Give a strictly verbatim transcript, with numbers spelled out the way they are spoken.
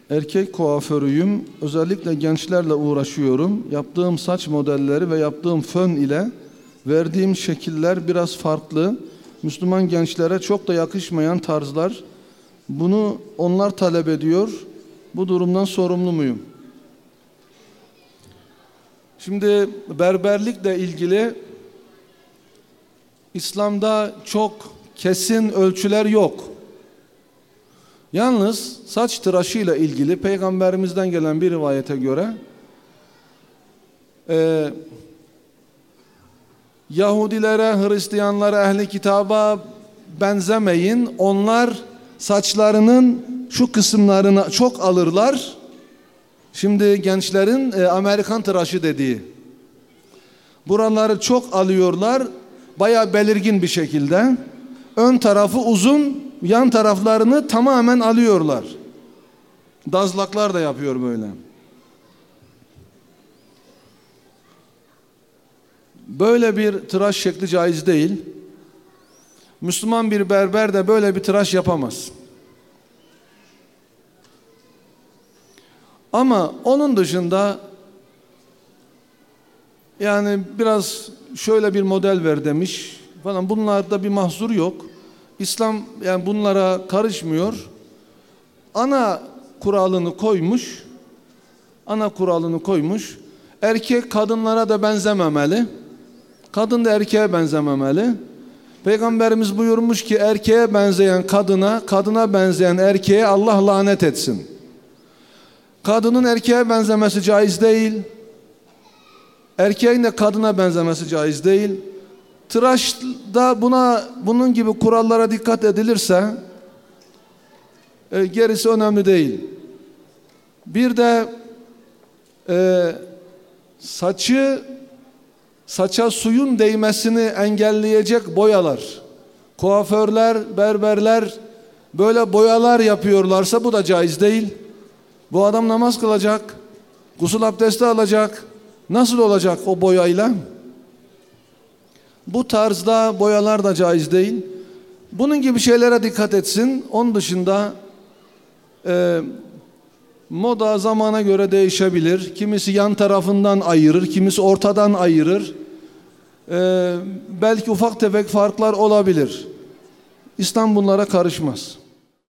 Erkek kuaförüyüm. Özellikle gençlerle uğraşıyorum. Yaptığım saç modelleri ve yaptığım fön ile verdiğim şekiller biraz farklı. Müslüman gençlere çok da yakışmayan tarzlar. Bunu onlar talep ediyor. Bu durumdan sorumlu muyum? Şimdi berberlikle ilgili İslam'da çok kesin ölçüler yok. Yalnız saç tıraşıyla ilgili Peygamberimizden gelen bir rivayete göre e, Yahudilere, Hristiyanlara, ehli kitaba benzemeyin. Onlar saçlarının şu kısımlarını çok alırlar. Şimdi gençlerin e, Amerikan tıraşı dediği. Buraları çok alıyorlar. Bayağı belirgin bir şekilde. Ön tarafı uzun, yan taraflarını tamamen alıyorlar. Dazlaklar da yapıyor böyle. Böyle bir tıraş şekli caiz değil. Müslüman bir berber de böyle bir tıraş yapamaz. Ama onun dışında yani biraz şöyle bir model ver demiş falan, bunlarda bir mahzur yok. İslam yani bunlara karışmıyor. Ana kuralını koymuş. Ana kuralını koymuş. Erkek kadınlara da benzememeli. Kadın da erkeğe benzememeli. Peygamberimiz buyurmuş ki erkeğe benzeyen kadına, kadına benzeyen erkeğe Allah lanet etsin. Kadının erkeğe benzemesi caiz değil. Erkeğin de kadına benzemesi caiz değil. Tıraşta buna bunun gibi kurallara dikkat edilirse e, gerisi önemli değil. Bir de e, saçı saça suyun değmesini engelleyecek boyalar. Kuaförler, berberler böyle boyalar yapıyorlarsa bu da caiz değil. Bu adam namaz kılacak, gusül abdesti alacak. Nasıl olacak o boyayla? Bu tarzda boyalar da caiz değil. Bunun gibi şeylere dikkat etsin. Onun dışında e, moda zamana göre değişebilir. Kimisi yan tarafından ayırır, kimisi ortadan ayırır. E, belki ufak tefek farklar olabilir. İslam bunlara karışmaz.